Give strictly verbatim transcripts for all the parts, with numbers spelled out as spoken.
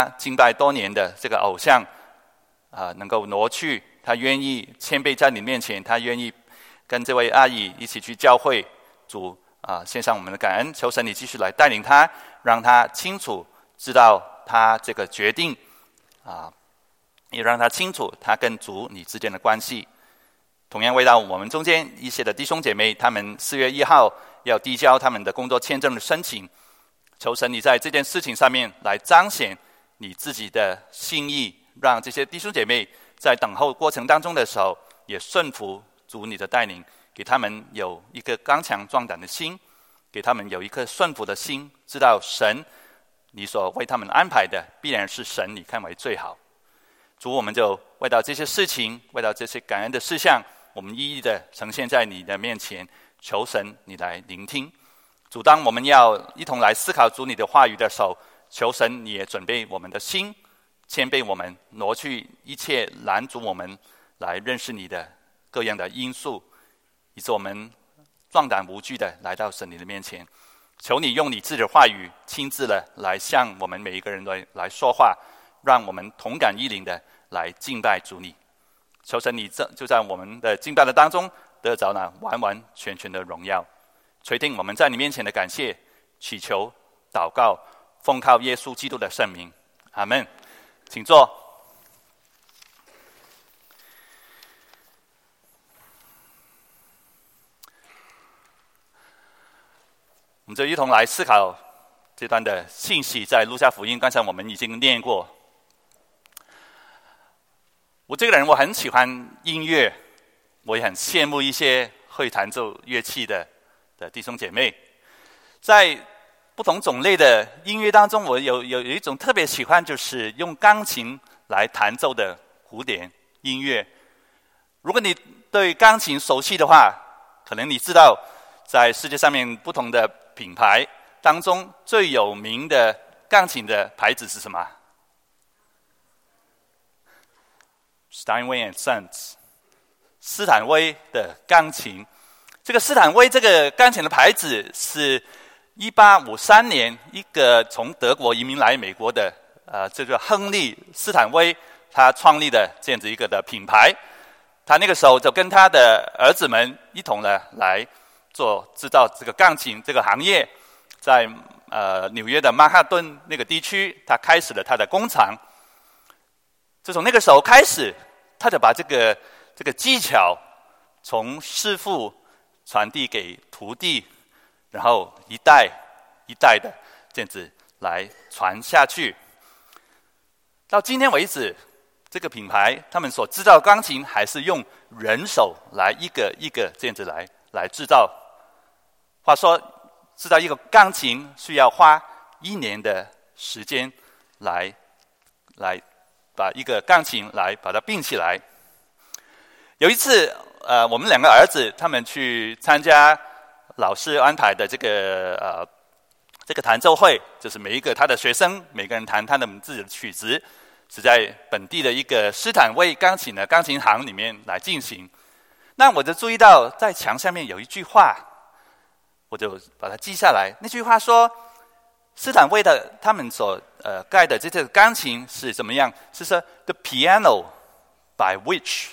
敬拜多年的这个偶像啊、呃，能够挪去，他愿意谦卑在你面前，他愿意跟这位阿姨一起去教会。主啊、呃，献上我们的感恩，求神你继续来带领他，让他清楚知道他这个决定啊、呃，也让他清楚他跟主你之间的关系。同样为到我们中间一些的弟兄姐妹，他们四月一号要递交他们的工作签证的申请，求神你在这件事情上面来彰显你自己的心意，让这些弟兄姐妹在等候过程当中的时候也顺服主你的带领，给他们有一个刚强壮胆的心，给他们有一颗顺服的心，知道神你所为他们安排的必然是神你看为最好。主，我们就为到这些事情，为到这些感恩的事项，我们一一的呈现在你的面前，求神你来聆听。主，当我们要一同来思考主你的话语的时候，求神你也准备我们的心，谦卑我们，挪去一切拦阻我们来认识你的各样的因素，以致我们壮胆无惧的来到神你的面前。求你用你自己的话语亲自的来向我们每一个人来来说话，让我们同感一灵的来敬拜主你。求神你就在我们的敬拜的当中得着那完完全全的荣耀。垂听我们在你面前的感谢，祈求祷告，奉靠耶稣基督的圣名，阿们。请坐。我们就一同来思考这段的信息，在路加福音，刚才我们已经念过。我这个人我很喜欢音乐，我也很羡慕一些会弹奏乐器的的弟兄姐妹。在不同种类的音乐当中，我有有有一种特别喜欢，就是用钢琴来弹奏的古典音乐。如果你对钢琴熟悉的话，可能你知道，在世界上面不同的品牌当中，最有名的钢琴的牌子是什么？ Steinway and Sons， 斯坦威的钢琴。这个斯坦威这个钢琴的牌子是一八五三年一个从德国移民来美国的呃，这个亨利斯坦威他创立的这样子一个的品牌。他那个时候就跟他的儿子们一同呢来做制造这个钢琴这个行业，在呃纽约的曼哈顿那个地区，他开始了他的工厂。就从那个时候开始，他就把这个这个技巧从师傅传递给徒弟，然后一代一代的这样子来传下去。到今天为止，这个品牌他们所制造的钢琴还是用人手来一个一个这样子来来制造。话说，制造一个钢琴需要花一年的时间来来把一个钢琴来把它并起来。有一次，呃，我们两个儿子他们去参加老师安排的这个呃这个弹奏会，就是每一个他的学生每个人弹他的自己的曲子，是在本地的一个斯坦威钢琴的钢琴行里面来进行。那我就注意到在墙上面有一句话，我就把它记下来。那句话说，斯坦威的他们所呃盖的这个钢琴是怎么样？是说 the piano by which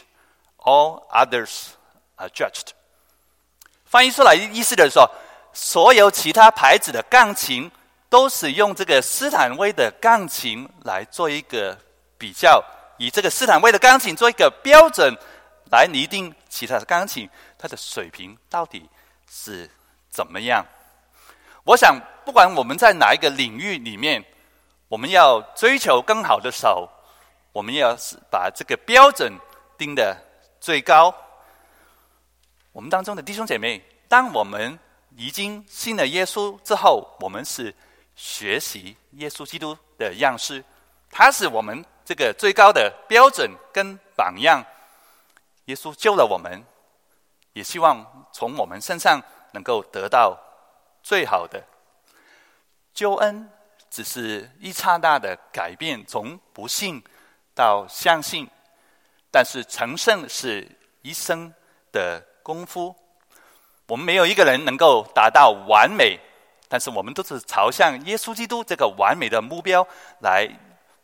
all others are judged。翻译出来意思就是说，所有其他牌子的钢琴都是用这个斯坦威的钢琴来做一个比较，以这个斯坦威的钢琴做一个标准来拟定其他的钢琴它的水平到底是怎么样。我想不管我们在哪一个领域里面，我们要追求更好的时候，我们要把这个标准定得最高。我们当中的弟兄姐妹，当我们已经信了耶稣之后，我们是学习耶稣基督的样式，他是我们这个最高的标准跟榜样。耶稣救了我们，也希望从我们身上能够得到最好的救恩。只是一刹那的改变，从不信到相信，但是成圣是一生的功夫。我们没有一个人能够达到完美，但是我们都是朝向耶稣基督这个完美的目标来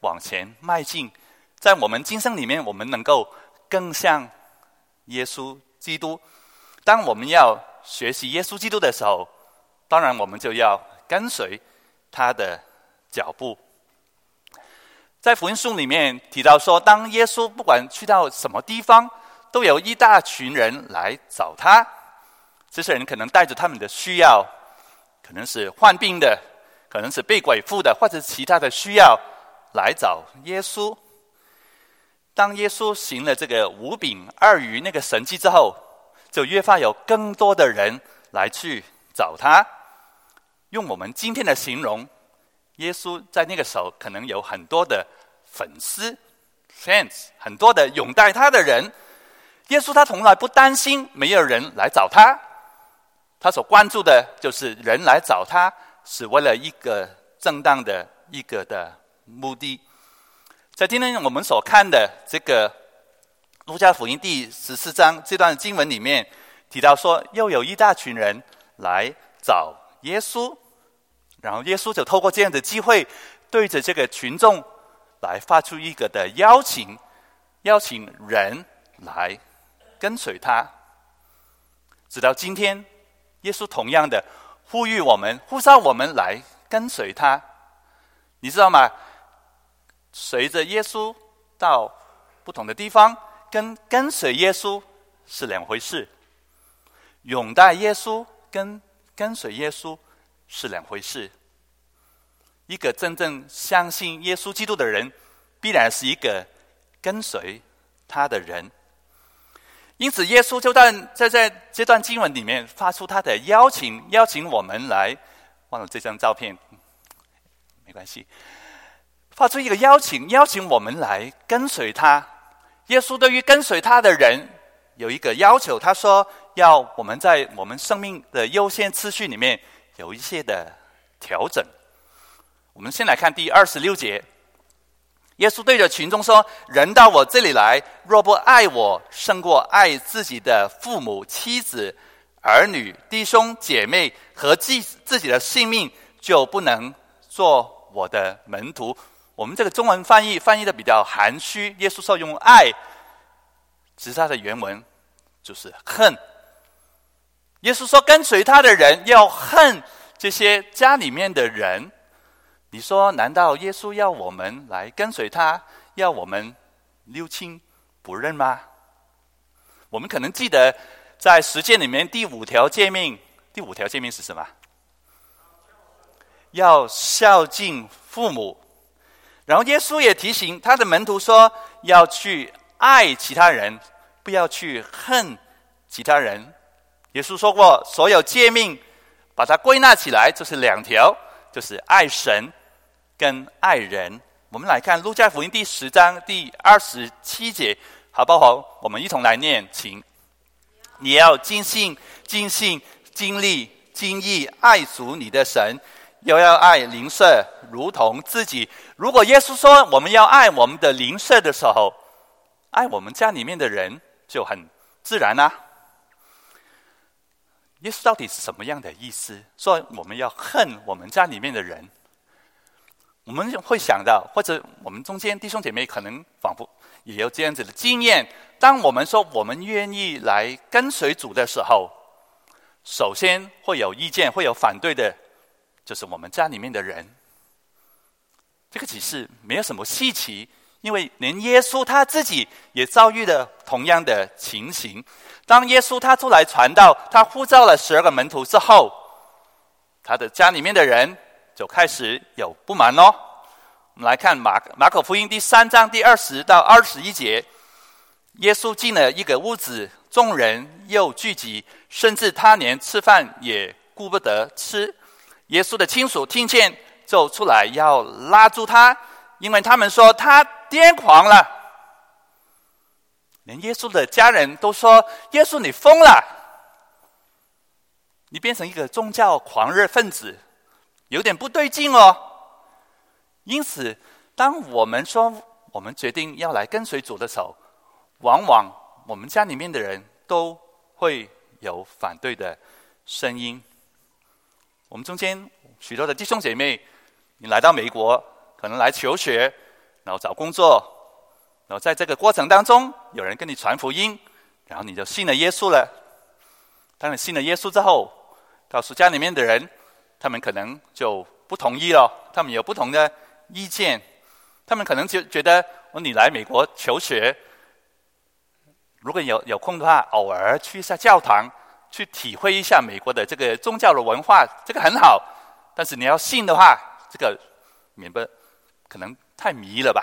往前迈进，在我们今生里面，我们能够更像耶稣基督。当我们要学习耶稣基督的时候，当然我们就要跟随他的脚步。在福音书里面提到说，当耶稣不管去到什么地方，都有一大群人来找他。这些人可能带着他们的需要，可能是患病的，可能是被鬼附的，或者其他的需要来找耶稣。当耶稣行了这个五饼二鱼那个神迹之后，就越发有更多的人来去找他。用我们今天的形容，耶稣在那个时候可能有很多的粉丝 fans， 很多的拥戴他的人。耶稣他从来不担心没有人来找他，他所关注的就是人来找他是为了一个正当的一个的目的。在今天我们所看的这个路加福音第十四章这段经文里面提到说，又有一大群人来找耶稣，然后耶稣就透过这样的机会，对着这个群众来发出一个的邀请，邀请人来跟随他。直到今天，耶稣同样的呼吁我们，呼召我们来跟随他。你知道吗？随着耶稣到不同的地方，跟跟随耶稣是两回事。拥戴耶稣跟跟随耶稣是两回事。一个真正相信耶稣基督的人，必然是一个跟随他的人。因此耶稣就在在在这段经文里面发出他的邀请，邀请我们来，忘了这张照片没关系，发出一个邀请，邀请我们来跟随他。耶稣对于跟随他的人有一个要求，他说要我们在我们生命的优先次序里面有一些的调整。我们先来看第二十六节，耶稣对着群众说，人到我这里来，若不爱我胜过爱自己的父母、妻子、儿女、弟兄姐妹和自自己的性命，就不能做我的门徒。我们这个中文翻译翻译的比较含蓄，耶稣说用爱，其实他的原文就是恨。耶稣说跟随他的人要恨这些家里面的人。你说难道耶稣要我们来跟随他，要我们六亲不认吗？我们可能记得在十诫里面第五条诫命，第五条诫命是什么？要孝敬父母。然后耶稣也提醒他的门徒说，要去爱其他人，不要去恨其他人。耶稣说过，所有诫命把它归纳起来就是两条，就是爱神跟爱人。我们来看路加福音第十章第二十七节，好不好？我们一同来念，请。你要尽心、尽性、尽力、尽意爱主你的神，又要爱邻舍如同自己。如果耶稣说我们要爱我们的邻舍的时候，爱我们家里面的人就很自然啊。耶稣到底是什么样的意思？说我们要恨我们家里面的人。我们会想到，或者我们中间弟兄姐妹可能仿佛也有这样子的经验，当我们说我们愿意来跟随主的时候，首先会有意见，会有反对的，就是我们家里面的人。这个其实没有什么稀奇，因为连耶稣他自己也遭遇了同样的情形。当耶稣他出来传道，他呼召了十二个门徒之后，他的家里面的人就开始有不满咯。我们来看马马可福音第三章第二十到二十一节，耶稣进了一个屋子，众人又聚集，甚至他连吃饭也顾不得吃。耶稣的亲属听见，就出来要拉住他，因为他们说他癫狂了。连耶稣的家人都说，耶稣你疯了，你变成一个宗教狂热分子，有点不对劲哦。因此当我们说我们决定要来跟随主的时候，往往我们家里面的人都会有反对的声音。我们中间许多的弟兄姐妹，你来到美国可能来求学， 然后找工作，然后在这个过程当中，有人跟你传福音，然后你就信了耶稣了。当你信了耶稣之后，告诉家里面的人，他们可能就不同意了，他们有不同的意见，他们可能就觉得，哦，你来美国求学，如果有有空的话，偶尔去一下教堂，去体会一下美国的这个宗教的文化，这个很好。但是你要信的话，这个免不可能太迷了吧？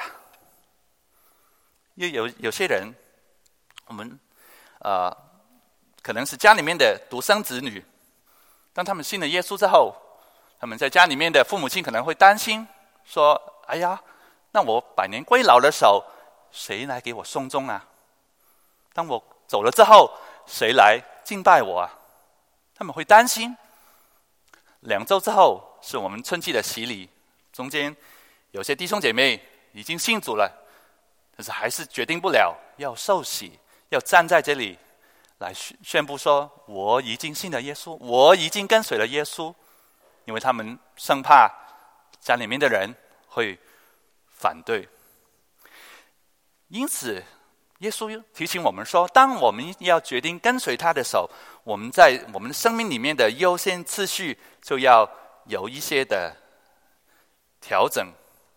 因为有有些人，我们呃可能是家里面的独生子女，当他们信了耶稣之后，他们在家里面的父母亲可能会担心，说：“哎呀，那我百年归老的时候，谁来给我送终啊？当我走了之后，谁来敬拜我啊？”他们会担心。两周之后是我们春季的洗礼，中间有些弟兄姐妹已经信主了，但是还是决定不了要受洗，要站在这里来宣布说：“我已经信了耶稣，我已经跟随了耶稣。”因为他们生怕家里面的人会反对。因此耶稣提醒我们说，当我们要决定跟随他的时候，我们在我们生命里面的优先次序就要有一些的调整。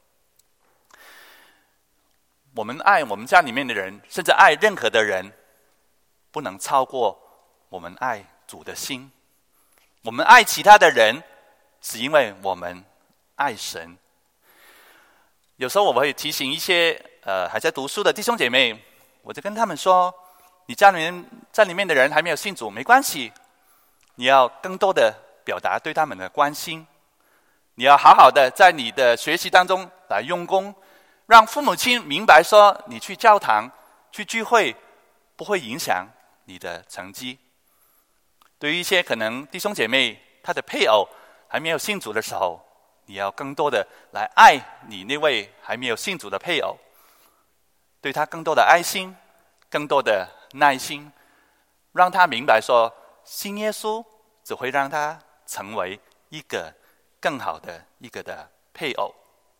我们爱我们家里面的人，甚至爱任何的人，不能超过我们爱主的心。我们爱其他的人，是因为我们爱神。有时候我会提醒一些呃还在读书的弟兄姐妹，我就跟他们说：你家里面在里面的人还没有信主，没关系，你要更多的表达对他们的关心，你要好好的在你的学习当中来用功，让父母亲明白说，你去教堂去聚会不会影响你的成绩。对于一些可能弟兄姐妹他的配偶还没有信主的时候，你要更多的来爱你那位还没有信主的配偶，对他更多的爱心，更多的耐心，让他明白说，信耶稣只会让他成为一个更好的一个的配偶。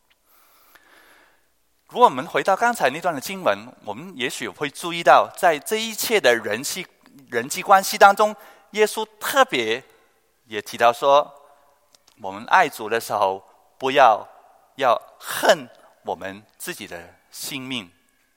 如果我们回到刚才那段的经文，我们也许会注意到，在这一切的人际人际关系当中，耶稣特别也提到说，我们爱主的时候，不要要恨我们自己的性命。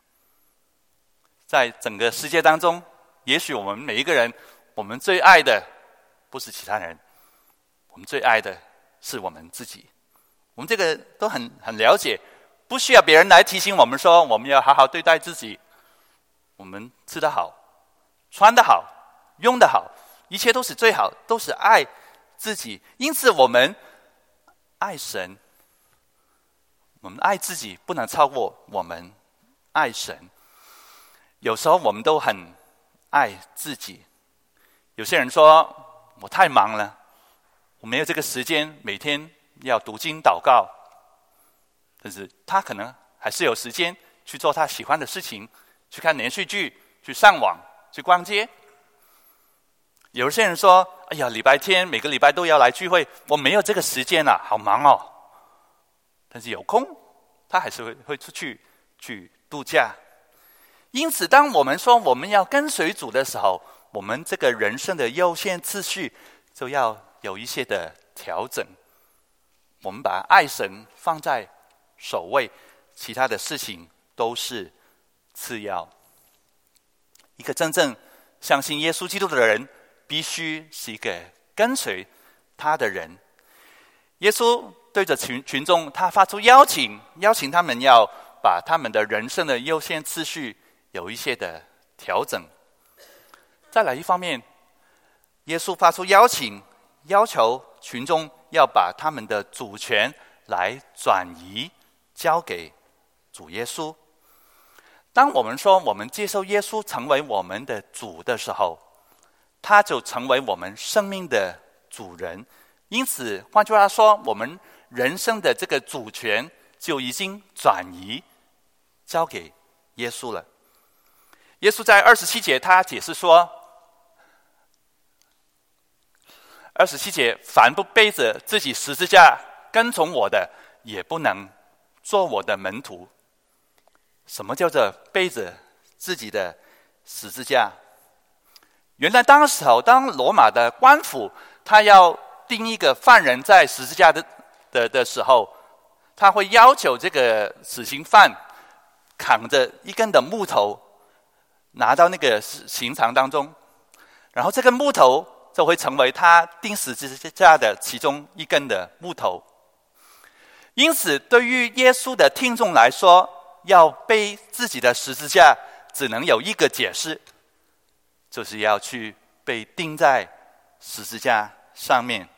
在整个世界当中，也许我们每一个人，我们最爱的不是其他人，我们最爱的是我们自己。我们这个都很很了解，不需要别人来提醒我们说，我们要好好对待自己。我们吃得好，穿得好，用得好，一切都是最好，都是爱自己。因此我们爱神，我们爱自己不能超过我们爱神。有时候我们都很爱自己。有些人说，我太忙了，我没有这个时间每天要读经祷告。但是他可能还是有时间去做他喜欢的事情，去看连续剧，去上网，去逛街。有些人说，哎呀，礼拜天每个礼拜都要来聚会，我没有这个时间啊，好忙哦。但是有空，他还是会会出去去度假。因此当我们说我们要跟随主的时候，我们这个人生的优先次序就要有一些的调整。我们把爱神放在首位，其他的事情都是次要。一个真正相信耶稣基督的人，必须是一个跟随他的人。耶稣对着群群众，他发出邀请，邀请他们要把他们的人生的优先次序有一些的调整。再来一方面，耶稣发出邀请，要求群众要把他们的主权来转移，交给主耶稣。当我们说我们接受耶稣成为我们的主的时候，他就成为我们生命的主人。因此换句话说，我们人生的这个主权就已经转移交给耶稣了。耶稣在二十七节他解释说，二十七节，凡不背着自己十字架跟从我的，也不能做我的门徒。 什么叫做背着自己的十字架？原来当时候，当罗马的官府他要钉一个犯人在十字架的的的时候，他会要求这个死刑犯扛着一根的木头拿到那个刑场当中，然后这根木头就会成为他钉十字架的其中一根的木头。因此对于耶稣的听众来说，要背自己的十字架只能有一个解释，就是要去被钉在十字架上面。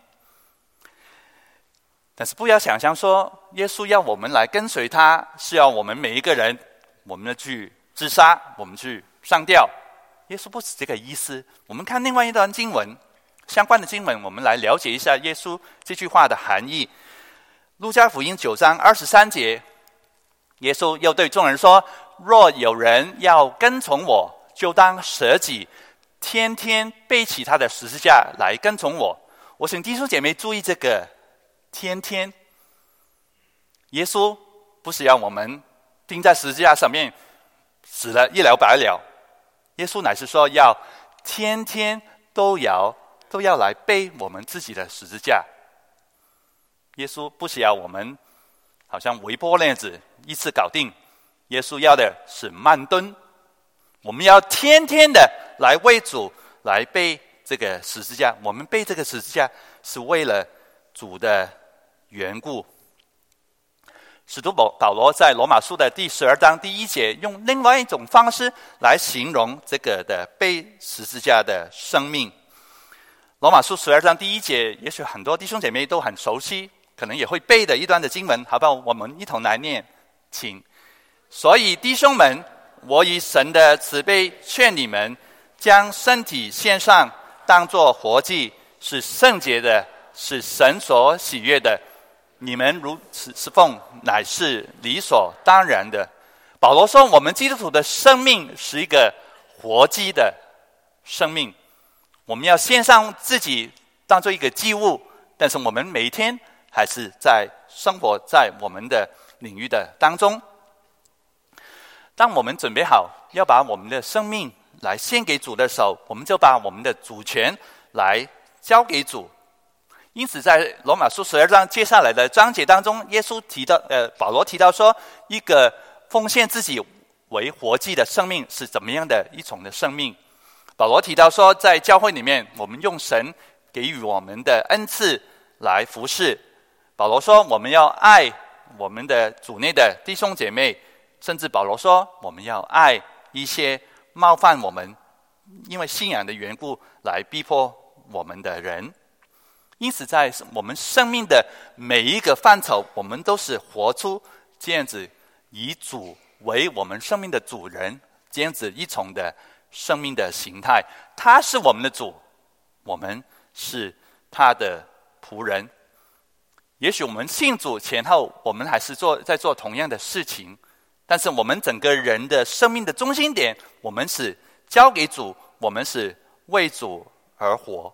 但是不要想象说耶稣要我们来跟随他，是要我们每一个人我们去自杀，我们去上吊。耶稣不是这个意思。我们看另外一段经文，相关的经文，我们来了解一下耶稣这句话的含义。路加福音九章二十三节，耶稣又对众人说：若有人要跟从我，就当舍己，天天背起他的十字架来跟从我。我请弟兄姐妹注意这个天天。耶稣不是要我们钉在十字架上面死了一了百了，耶稣乃是说要天天都要都要来背我们自己的十字架。耶稣不是要我们好像微波那样子一次搞定，耶稣要的是慢蹲。我们要天天的来为主来背这个十字架，我们背这个十字架是为了主的缘故。使徒保罗在罗马书的第十二章第一节，用另外一种方式来形容这个的背十字架的生命。罗马书十二章第一节，也许很多弟兄姐妹都很熟悉，可能也会背的一段的经文，好不好？我们一同来念，请。所以弟兄们，我以神的慈悲劝你们，将身体献上，当作活祭，是圣洁的，是神所喜悦的。你们如此侍奉，乃是理所当然的。保罗说，我们基督徒的生命是一个活祭的生命，我们要献上自己当做一个祭物，但是我们每一天还是在生活在我们的领域的当中。当我们准备好要把我们的生命来献给主的时候，我们就把我们的主权来交给主。因此在罗马书十二章接下来的章节当中，耶稣提到呃，保罗提到说，一个奉献自己为活祭的生命是怎么样的一种的生命。保罗提到说，在教会里面，我们用神给予我们的恩赐来服侍。保罗说，我们要爱我们的主内的弟兄姐妹，甚至保罗说，我们要爱一些冒犯我们因为信仰的缘故来逼迫我们的人。因此在我们生命的每一个范畴，我们都是活出这样子以主为我们生命的主人，这样子一种的生命的形态。他是我们的主，我们是他的仆人。也许我们信主前后，我们还是做在做同样的事情，但是我们整个人的生命的中心点，我们是交给主，我们是为主而活。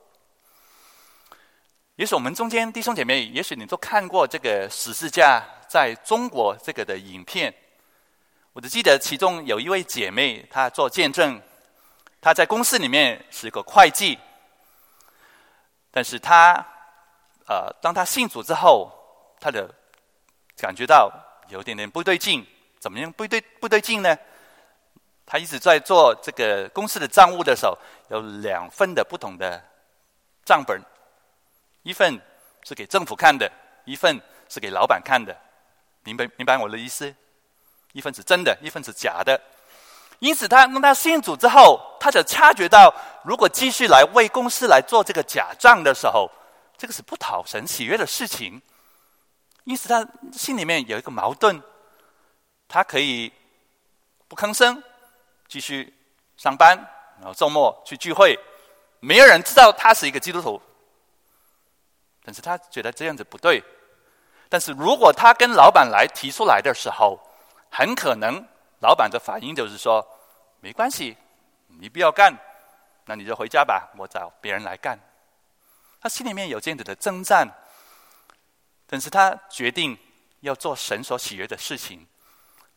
也许我们中间弟兄姐妹，也许你都看过这个十字架在中国这个的影片。我只记得其中有一位姐妹，她做见证，她在公司里面是个会计，但是她呃，当她信主之后，她的感觉到有点点不对劲。怎么样不对不对劲呢？她一直在做这个公司的账务的时候，有两份的不同的账本。一份是给政府看的，一份是给老板看的，明白明白我的意思？一份是真的，一份是假的。因此他当他信主之后，他就察觉到，如果继续来为公司来做这个假账的时候，这个是不讨神喜悦的事情。因此他心里面有一个矛盾，他可以不吭声，继续上班，然后周末去聚会，没有人知道他是一个基督徒。但是他觉得这样子不对。但是如果他跟老板来提出来的时候，很可能老板的反应就是说，没关系，你不要干，那你就回家吧，我找别人来干。他心里面有这样子的征战，但是他决定要做神所喜悦的事情。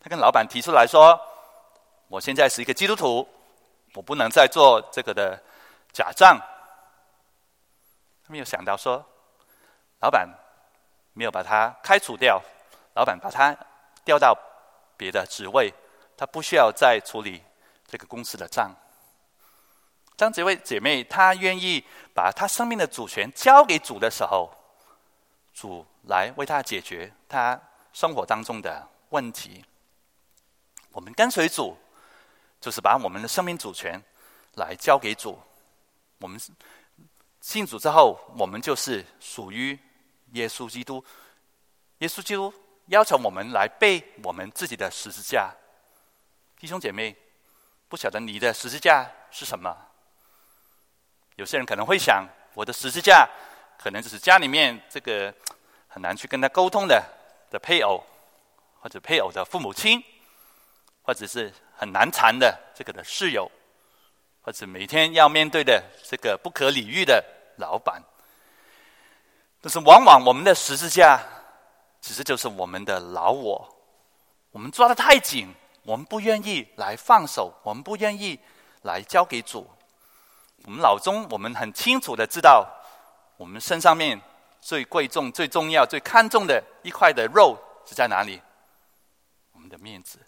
他跟老板提出来说，我现在是一个基督徒，我不能再做这个的假账。他没有想到说，老板没有把他开除掉，老板把他调到别的职位，他不需要再处理这个公司的账。当这位姐妹她愿意把她生命的主权交给主的时候，主来为她解决她生活当中的问题。我们跟随主，就是把我们的生命主权来交给主。我们信主之后，我们就是属于耶稣基督。耶稣基督要求我们来背我们自己的十字架。弟兄姐妹，不晓得你的十字架是什么？有些人可能会想，我的十字架可能就是家里面这个很难去跟他沟通的的配偶，或者配偶的父母亲，或者是很难缠的这个的室友，或者每天要面对的这个不可理喻的老板。但是往往我们的十字架其实就是我们的老我，我们抓得太紧，我们不愿意来放手，我们不愿意来交给主。我们脑中我们很清楚的知道，我们身上面最贵重、最重要、最看重的一块的肉是在哪里？我们的面子。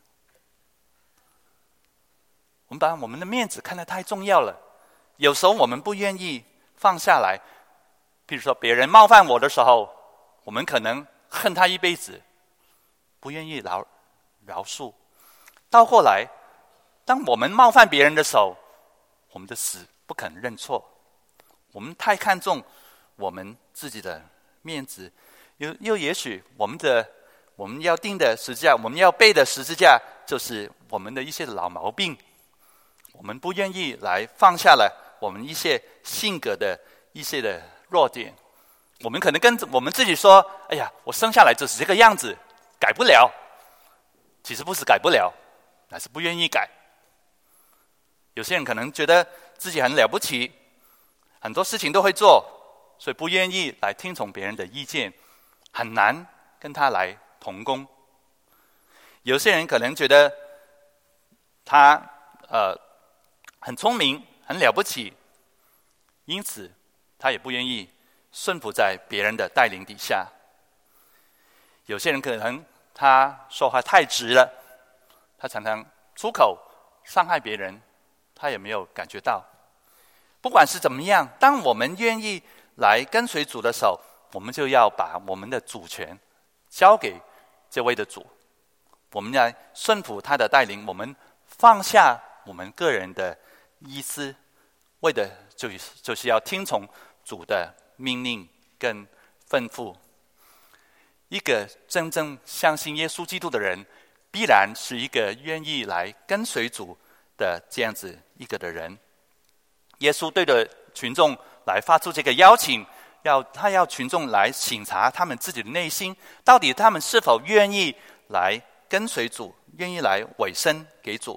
我们把我们的面子看得太重要了，有时候我们不愿意放下来。比如说别人冒犯我的时候，我们可能恨他一辈子，不愿意饶饶恕。到后来，当我们冒犯别人的时候，我们的死不肯认错。我们太看重我们自己的面子，又又也许我们的我们要定的十字架，我们要背的十字架，就是我们的一些老毛病。我们不愿意来放下了我们一些性格的一些的弱点。我们可能跟我们自己说，哎呀，我生下来就是这个样子，改不了。其实不是改不了，而是不愿意改。有些人可能觉得自己很了不起，很多事情都会做，所以不愿意来听从别人的意见，很难跟他来同工。有些人可能觉得他呃很聪明，很了不起，因此他也不愿意顺服在别人的带领底下。有些人可能他说话太直了，他常常出口伤害别人，他也没有感觉到。不管是怎么样，当我们愿意来跟随主的时候，我们就要把我们的主权交给这位的主，我们来顺服他的带领，我们放下我们个人的意思，为的就是就是要听从主的命令跟吩咐。一个真正相信耶稣基督的人，必然是一个愿意来跟随主的这样子一个的人。耶稣对着群众来发出这个邀请，要他要群众来省察他们自己的内心，到底他们是否愿意来跟随主，愿意来委身给主。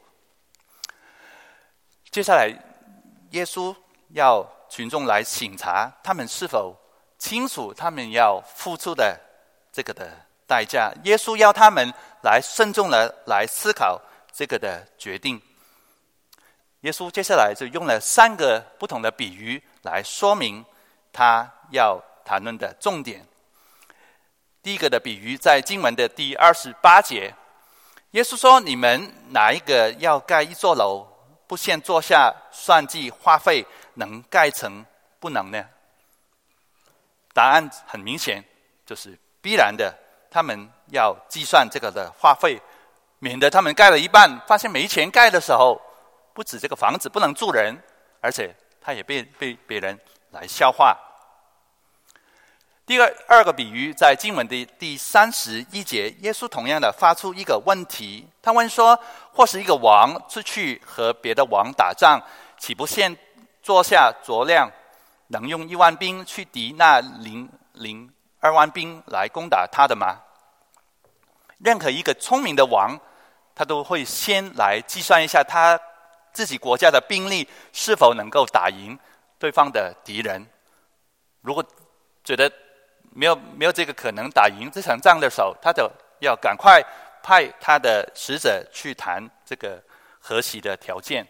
接下来耶稣要群众来省察他们是否清楚他们要付出的这个的代价。耶稣要他们来慎重的来思考这个的决定。耶稣接下来就用了三个不同的比喻来说明他要谈论的重点。第一个的比喻在经文的第二十八节，耶稣说，你们哪一个要盖一座楼，不先坐下算计花费，能盖成不能呢？答案很明显，就是必然的，他们要计算这个的花费，免得他们盖了一半发现没钱盖的时候，不止这个房子不能住人，而且他也被被别人来笑话。第二二个比喻在经文的第三十一节，耶稣同样的发出一个问题，他问说，或是一个王出去和别的王打仗，岂不先坐下酌量，能用一万兵去敌那零零二万兵来攻打他的吗？任何一个聪明的王，他都会先来计算一下他自己国家的兵力是否能够打赢对方的敌人。如果觉得没有没有这个可能打赢这场仗的时候，他就要赶快派他的使者去谈这个和息的条件，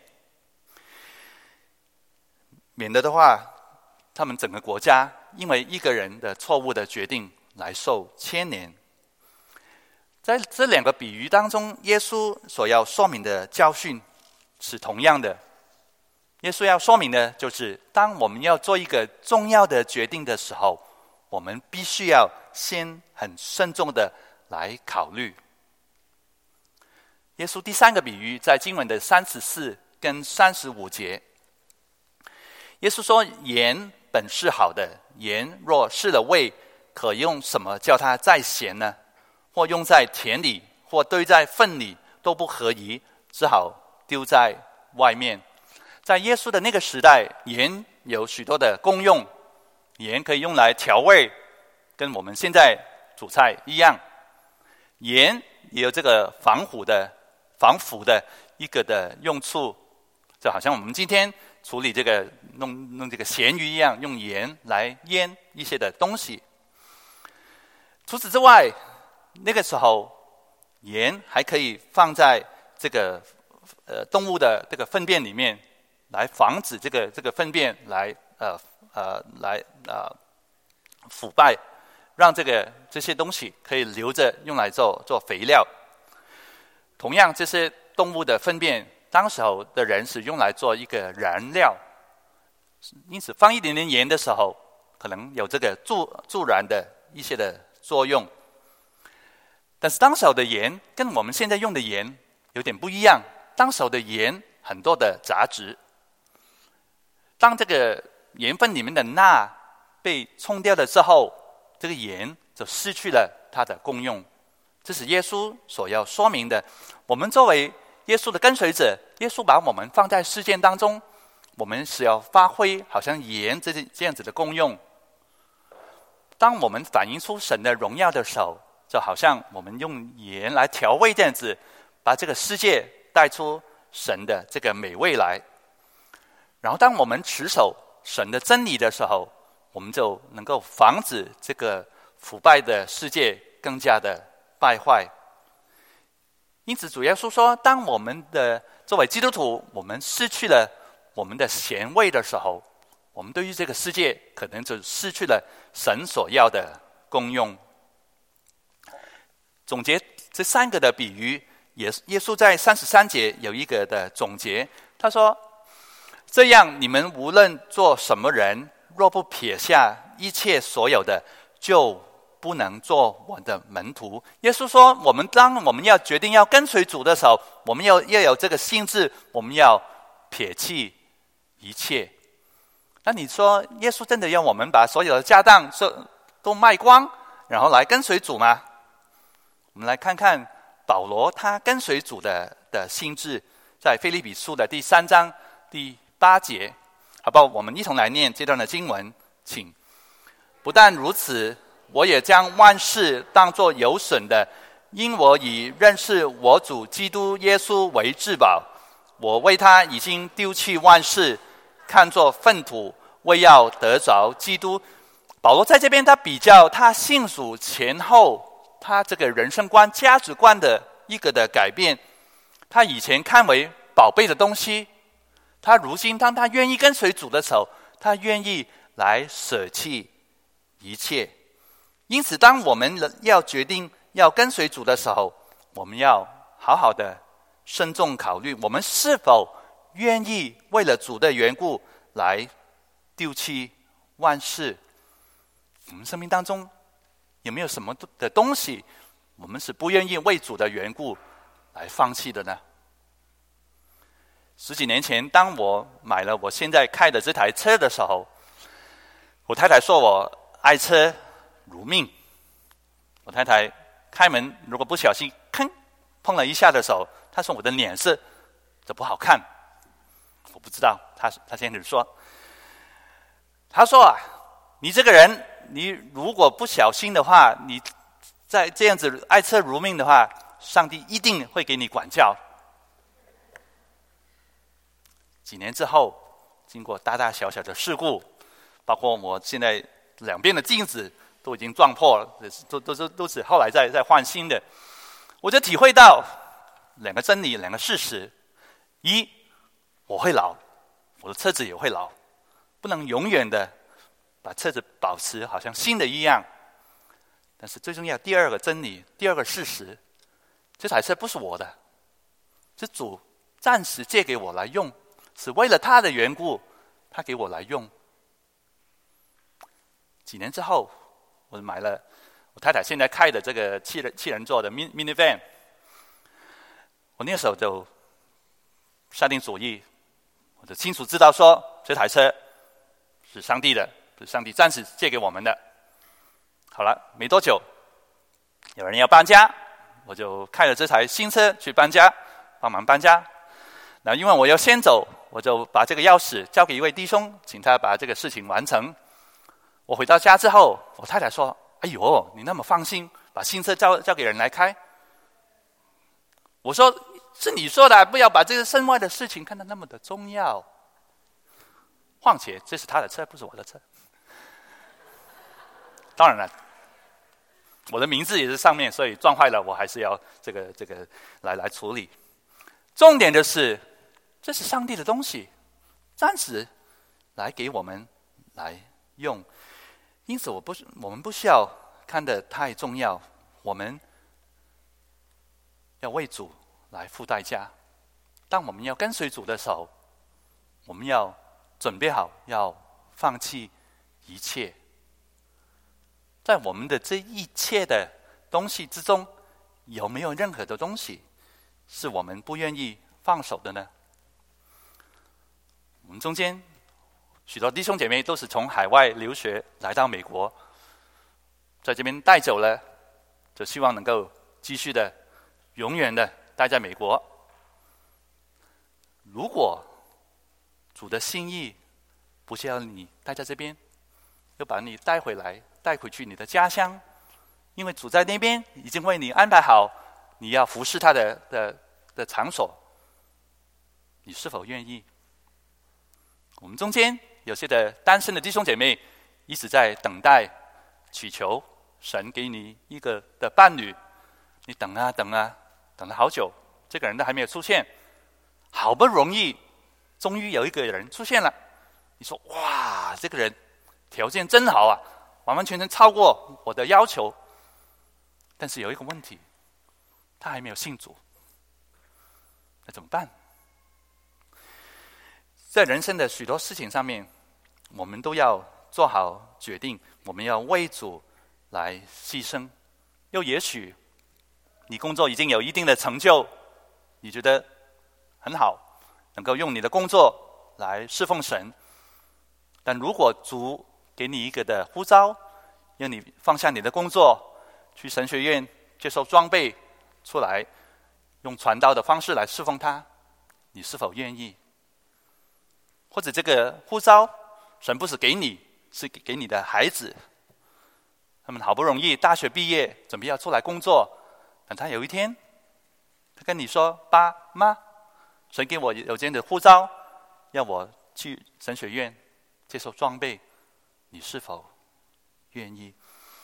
免得的话，他们整个国家因为一个人的错误的决定来受牵连。在这两个比喻当中，耶稣所要说明的教训是同样的。耶稣要说明的就是，当我们要做一个重要的决定的时候，我们必须要先很慎重的来考虑。耶稣第三个比喻在经文的三十四跟三十五节，耶稣说：“盐本是好的，盐若失了味，可用什么叫它再咸呢？或用在田里，或堆在粪里，都不合宜，只好丢在外面。”在耶稣的那个时代，盐有许多的功用，盐可以用来调味，跟我们现在煮菜一样。盐也有这个防腐的、防腐的一个的用处，就好像我们今天处理这个弄弄这个咸鱼一样，用盐来腌一些的东西。除此之外，那个时候盐还可以放在这个呃动物的这个粪便里面，来防止这个这个粪便来呃呃来呃腐败，让这个这些东西可以留着用来做做肥料。同样，这些动物的粪便，当时候的人是用来做一个燃料，因此放一点点盐的时候，可能有这个助助燃的一些的作用。但是当时候的盐跟我们现在用的盐有点不一样，当时候的盐很多的杂质。当这个盐分里面的钠被冲掉了之后，这个盐就失去了它的功用。这是耶稣所要说明的。我们作为耶稣的跟随者，耶稣把我们放在世界当中，我们是要发挥好像盐这这样子的功用。当我们反映出神的荣耀的时候，就好像我们用盐来调味这样子，把这个世界带出神的这个美味来。然后当我们持守神的真理的时候，我们就能够防止这个腐败的世界更加的败坏。因此主耶稣说，当我们的作为基督徒，我们失去了我们的咸味的时候，我们对于这个世界可能就失去了神所要的功用。总结这三个的比喻，耶稣在三十三节有一个的总结，他说：这样你们无论做什么人，若不撇下一切所有的，就不能做我的门徒。耶稣说，我们当我们要决定要跟随主的时候，我们要要有这个心智，我们要撇弃一切。那你说，耶稣真的要我们把所有的家当都卖光，然后来跟随主吗？我们来看看保罗他跟随主的的心智，在腓立比书的第三章第八节，好不好？我们一同来念这段的经文，请。不但如此，我也将万事当作有损的，因我以认识我主基督耶稣为至宝。我为他已经丢弃万事，看作粪土，为要得着基督。保罗在这边他比较他信主前后，他这个人生观、价值观的一个的改变。他以前看为宝贝的东西，他如今当他愿意跟随主的时候，他愿意来舍弃一切。因此当我们要决定要跟随主的时候，我们要好好的慎重考虑，我们是否愿意为了主的缘故来丢弃万事。我们生命当中有没有什么的东西，我们是不愿意为主的缘故来放弃的呢？十几年前，当我买了我现在开的这台车的时候，我太太说我爱车如命。我太太开门如果不小心吭碰了一下的时候，她说我的脸色就不好看。我不知道，她她先生说，她说啊，你这个人，你如果不小心的话，你在这样子爱车如命的话，上帝一定会给你管教。几年之后，经过大大小小的事故，包括我现在两边的镜子都已经撞破了，都都都都是后来再再换新的。 我就体会到两个真理，两个事实：一，我会老，我的车子也会老，不能永远的把车子保持好像新的一样。但是最重要，第二个真理，第二个事实，这台车不是我的，是主暂时借给我来用，是为了他的缘故，他给我来用。几年之后，我买了我太太现在开的这个七人七人座的 mini van。我那时候就下定主意，我就清楚知道说这台车是上帝的，是上帝暂时借给我们的。好了，没多久，有人要搬家，我就开了这台新车去搬家，帮忙搬家。那因为我要先走，我就把这个钥匙交给一位弟兄，请他把这个事情完成。我回到家之后，我太太说：“哎呦，你那么放心，把新车交交给人来开？”我说：“是你说的，不要把这个身外的事情看得那么的重要。况且这是他的车，不是我的车。当然了，我的名字也是上面，所以撞坏了，我还是要这个这个来来处理。重点的是，这是上帝的东西，暂时来给我们来用。因此，我不我们不需要看得太重要，我们要为主来付代价。当我们要跟随主的时候，我们要准备好，要放弃一切。在我们的这一切的东西之中，有没有任何的东西是我们不愿意放手的呢？我们中间许多弟兄姐妹都是从海外留学来到美国，在这边待久了，就希望能够继续的永远的待在美国。如果主的心意不是要你待在这边，又把你带回来，带回去你的家乡，因为主在那边已经为你安排好你要服侍他的的的场所，你是否愿意？我们中间有些的单身的弟兄姐妹一直在等待祈求神给你一个的伴侣，你等啊等啊等了好久，这个人都还没有出现，好不容易终于有一个人出现了，你说哇，这个人条件真好啊，完完全全超过我的要求。但是有一个问题，他还没有信主，那怎么办？在人生的许多事情上面，我们都要做好决定，我们要为主来牺牲。又也许你工作已经有一定的成就，你觉得很好，能够用你的工作来侍奉神。但如果主给你一个的呼召，让你放下你的工作，去神学院接受装备出来，用传道的方式来侍奉他，你是否愿意？或者这个呼召神不是给你，是给你的孩子，他们好不容易大学毕业，准备要出来工作，但他有一天他跟你说，爸妈，神给我有这样的呼召，要我去神学院接受装备，你是否愿意？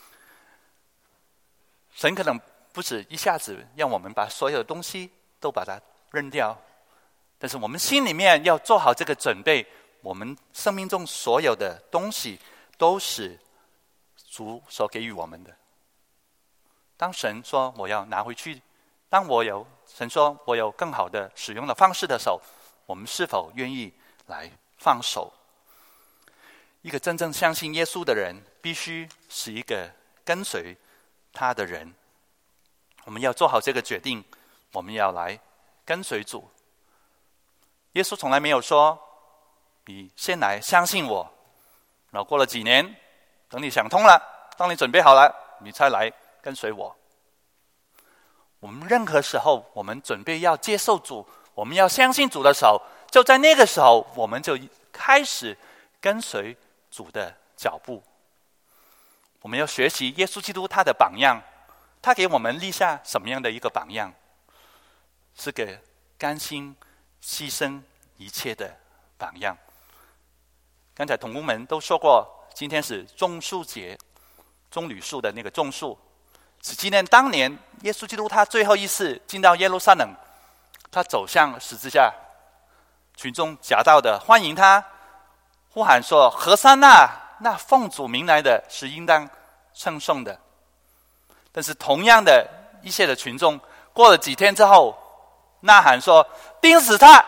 神可能不是一下子让我们把所有的东西都把它扔掉，但是我们心里面要做好这个准备，我们生命中所有的东西都是主所给予我们的。当神说我要拿回去，当我有神说我有更好的使用的方式的时候，我们是否愿意来放手？一个真正相信耶稣的人，必须是一个跟随他的人。我们要做好这个决定，我们要来跟随主。耶稣从来没有说你先来相信我，然后过了几年，等你想通了，当你准备好了，你才来跟随我。我们任何时候我们准备要接受主，我们要相信主的时候，就在那个时候我们就开始跟随主的脚步。我们要学习耶稣基督他的榜样，他给我们立下什么样的一个榜样？是个甘心牺牲一切的榜样。刚才同工们都说过，今天是棕树节，棕榈树的那个棕树， 只纪念当年耶稣基督他最后一次进到耶路撒冷，他走向十字架，群众夹道的欢迎他，呼喊说：“和散那！那奉主名来的是应当称颂的。”但是同样的一些的群众，过了几天之后，呐喊说：“钉死他！”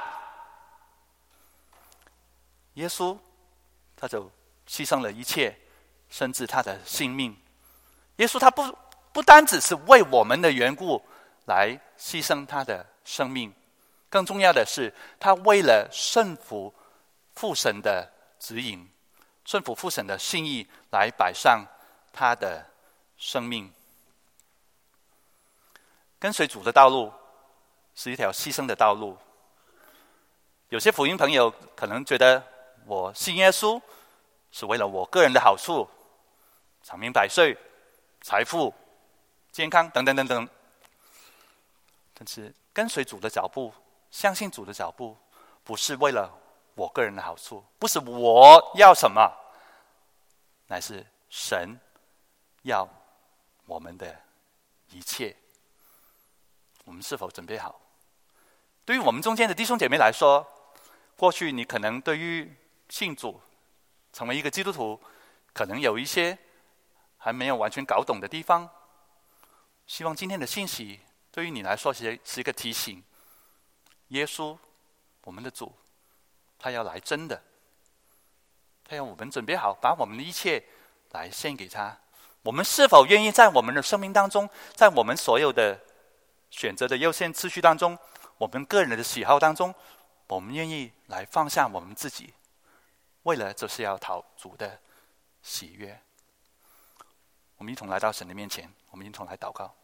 耶稣他就牺牲了一切，甚至他的性命。耶稣他不不单只是为我们的缘故来牺牲他的生命，更重要的是，他为了顺服父神的指引，顺服父神的心意，来摆上他的生命。跟随主的道路是一条牺牲的道路。有些福音朋友可能觉得，我信耶稣是为了我个人的好处，长命百岁、财富、健康等等等等。但是跟随主的脚步，相信主的脚步，不是为了我个人的好处，不是我要什么，乃是神要我们的一切。我们是否准备好？对于我们中间的弟兄姐妹来说，过去你可能对于信主、成为一个基督徒，可能有一些还没有完全搞懂的地方。希望今天的信息对于你来说是一个提醒。耶稣，我们的主，他要来真的，他要我们准备好，把我们的一切来献给他。我们是否愿意在我们的生命当中，在我们所有的选择的优先次序当中，我们个人的喜好当中，我们愿意来放下我们自己，为了就是要讨主的喜悦。我们一同来到神的面前，我们一同来祷告。